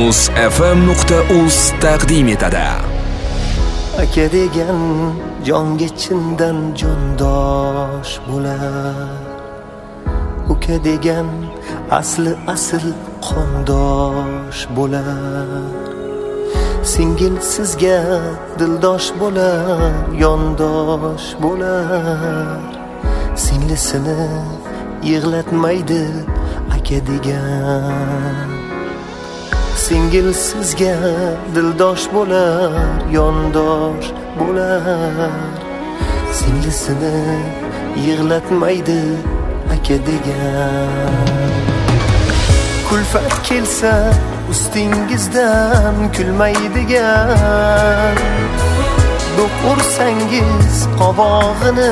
musfm.uz taqdim etadi. Aka degan jonga chindan jondosh bo'lar. Uka degan asl qondosh bo'lar. Singil sizga dildosh bo'lar, yondosh bo'lar. Singlisini yig'latmaydi aka degan. Singil sizga dildosh bo'lar, yondosh bo'lar. Singlisini yig'latmaydi aka degan. Kulfat kelsa ustingizdan kulmaydigan. Do'q ursangiz qovog'ini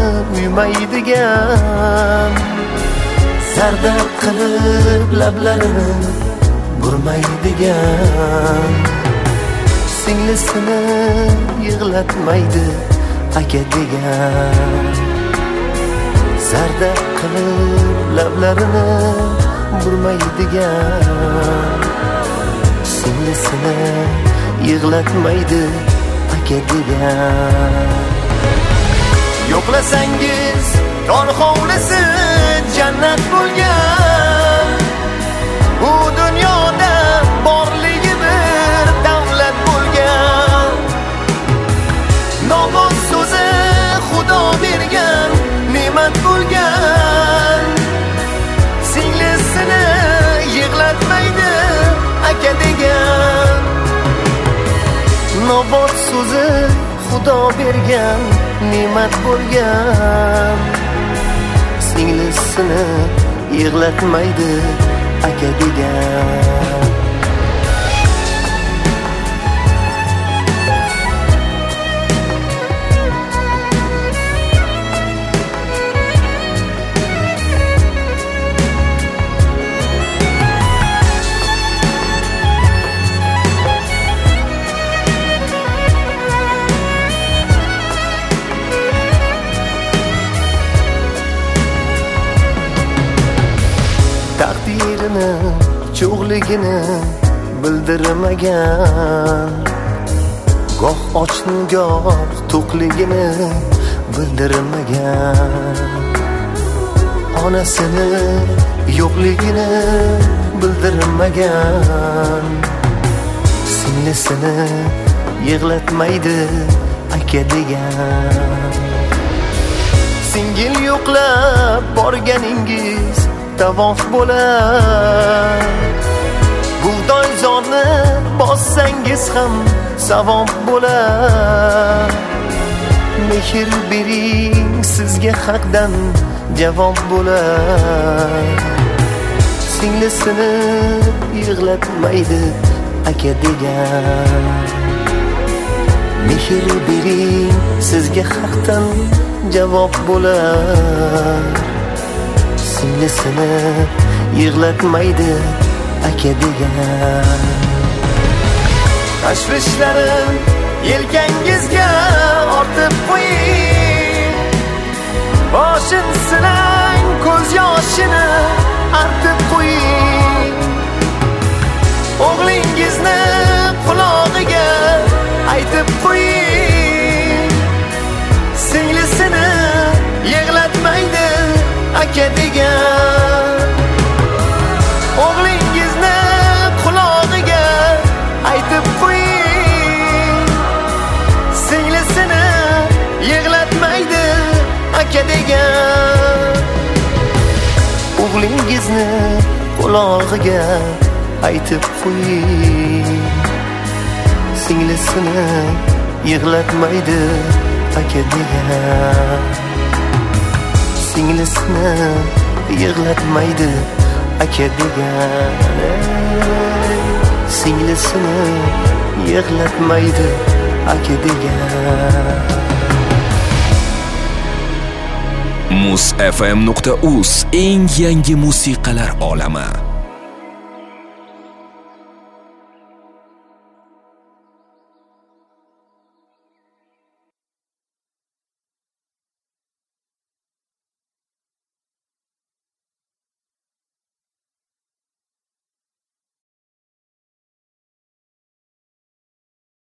uymaydigan. Zarda qilib lablarini burmaydigan. Singlisini yig'latmaydi aka degan. Zarda qilib lablarini burmaydigan. Singlisini yig'latmaydi aka degan. Yo'qlasangiz tor hovlisi jannat bo'lgan. Bu dunyoda borligi bir davlat bo'lgan. Nomus so'zi Xudo bergan ne'mat bo'lgan. Singlisini yig'latmaydi aka degan. Nobod so'zi Xudo bergan ne'mat bo'lgan. Singlisini yig'latmaydi aka degan. Taqdirini, cho'g'ligini bildirmagan. Goh ochni, goh to'qligini bildirmagan. Onasini yo'qligini bildirmagan. Singlisini yig'latmaydi aka degan. Singil yo'qlab borganingiz tavof bo'lar. Bug'doy zorni bossangiz ham savob bo'lar. Mehr bering sizga haqdan javob bo'lar. Singlisini yig'latmaydi aka degan. Mehr bering sizga haqdan javob bo'lar. Singlisini yig'latmaydi aka degan. Tashvishlarim yelkangizga ortib qo'ying. Boshin silang, ko'z yoshini artib qo'ying. O'g'lingizni qulog'iga aytib qo'ying. Singlisini yig'latmaydi aka degan. O'g'lingizni qulog'iga aytib qo'ying. Singlisini yig'latmaydi aka degan. O'g'lingizni qulog'iga aytib qo'ying. Singlisini yig'latmaydi aka degan. Singlisini yig'latmaydi aka degan. Singlisini yig'latmaydi aka degan. musfm.uz eng yangi musiqalar olami.